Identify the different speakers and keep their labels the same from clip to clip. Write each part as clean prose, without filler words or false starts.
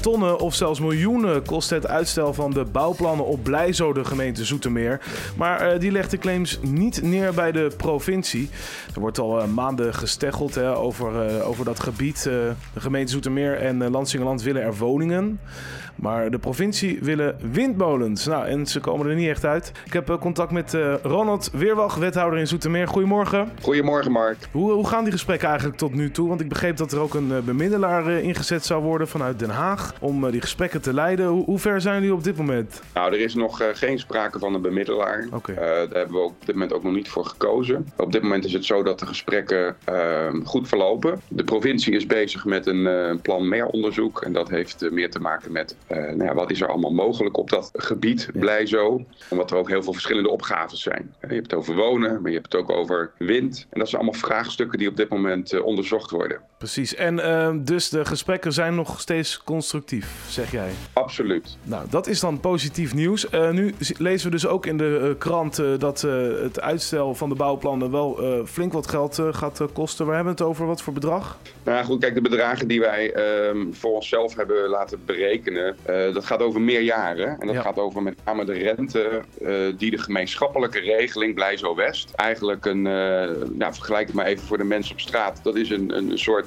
Speaker 1: tonnen of zelfs miljoenen kost het uitstel van de bouwplannen op Blijzo de gemeente Zoetermeer. Maar die legt de claims niet neer bij de provincie. Er wordt al maanden gesteggeld over dat gebied. De gemeente Zoetermeer en Lansingerland willen er woningen. Maar de provincie willen windmolens. Nou, en ze komen er niet echt uit. Ik heb contact met Ronald Weerwag, wethouder in Zoetermeer. Goedemorgen.
Speaker 2: Goedemorgen, Mark.
Speaker 1: Hoe gaan die gesprekken eigenlijk tot nu toe? Want ik begreep dat er ook een bemiddelaar ingezet zou worden vanuit Den Haag om die gesprekken te leiden. Hoe ver zijn jullie op dit moment?
Speaker 2: Nou, er is nog geen sprake van een bemiddelaar.
Speaker 1: Okay.
Speaker 2: Daar hebben we op dit moment ook nog niet voor gekozen. Op dit moment is het zo dat de gesprekken goed verlopen. De provincie is bezig met een plan MER-onderzoek. En dat heeft meer te maken met wat is er allemaal mogelijk op dat gebied, Blijzo. Omdat er ook heel veel verschillende opgaves zijn. Je hebt het over wonen, maar je hebt het ook over wind. En dat zijn allemaal vraagstukken die op dit moment onderzocht worden.
Speaker 1: Precies. En dus de gesprekken zijn nog steeds constructief, zeg jij?
Speaker 2: Absoluut.
Speaker 1: Nou, dat is dan positief nieuws. Nu lezen we dus ook in de krant dat het uitstel van de bouwplannen wel flink wat geld gaat kosten. Waar hebben we het over? Wat voor bedrag?
Speaker 2: Nou goed, kijk, de bedragen die wij voor onszelf hebben laten berekenen, dat gaat over meer jaren. En dat gaat over met name de rente die de gemeenschappelijke regeling Blijzo West eigenlijk vergelijk het maar even voor de mensen op straat. Dat is een soort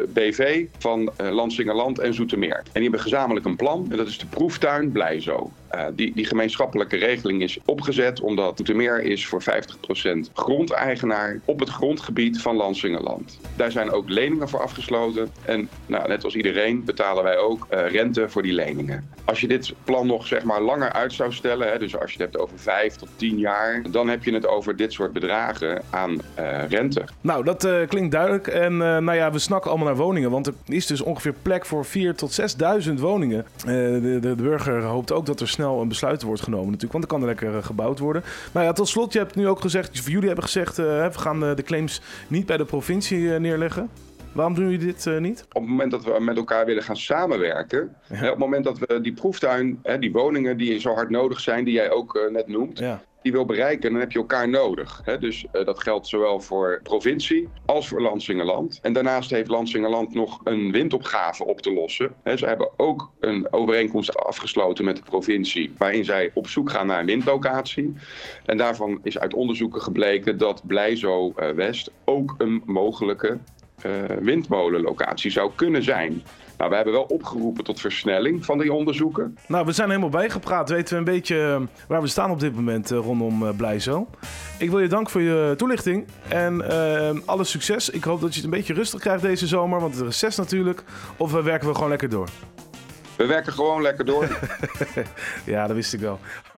Speaker 2: BV van Lansingerland en Zoetermeer. En die hebben gezamenlijk een plan en dat is de proeftuin Blijzo. Die gemeenschappelijke regeling is opgezet omdat Zoetermeer is voor 50% grondeigenaar op het grondgebied van Lansingerland. Daar zijn ook leningen voor afgesloten en net als iedereen betalen wij ook rente voor die leningen. Als je dit plan nog langer uit zou stellen, dus als je het hebt over 5 tot 10 jaar, dan heb je het over dit soort bedragen aan rente.
Speaker 1: Nou, dat klinkt duidelijk. En we snakken allemaal naar woningen, want er is dus ongeveer plek voor 4.000 tot 6.000 woningen. De burger hoopt ook dat er snel een besluit wordt genomen natuurlijk, want dan kan er lekker gebouwd worden. Nou ja, tot slot, je hebt nu ook gezegd, jullie hebben gezegd, we gaan de claims niet bij de provincie neerleggen. Waarom doen jullie dit niet?
Speaker 2: Op het moment dat we met elkaar willen gaan samenwerken, op het moment dat we die proeftuin, die woningen die zo hard nodig zijn, die jij ook net noemt, die wil bereiken, dan heb je elkaar nodig. Dus dat geldt zowel voor provincie als voor Lansingerland. En daarnaast heeft Lansingerland nog een windopgave op te lossen. Ze hebben ook een overeenkomst afgesloten met de provincie, waarin zij op zoek gaan naar een windlocatie. En daarvan is uit onderzoeken gebleken dat Blijzo West ook een mogelijke windmolenlocatie zou kunnen zijn. Nou, we hebben wel opgeroepen tot versnelling van die onderzoeken.
Speaker 1: Nou, we zijn helemaal bijgepraat. Weten we een beetje waar we staan op dit moment rondom Blijzo. Ik wil je danken voor je toelichting en alle succes. Ik hoop dat je het een beetje rustig krijgt deze zomer, want het is reces natuurlijk. Of werken we gewoon lekker door?
Speaker 2: We werken gewoon lekker door.
Speaker 1: Ja, dat wist ik wel.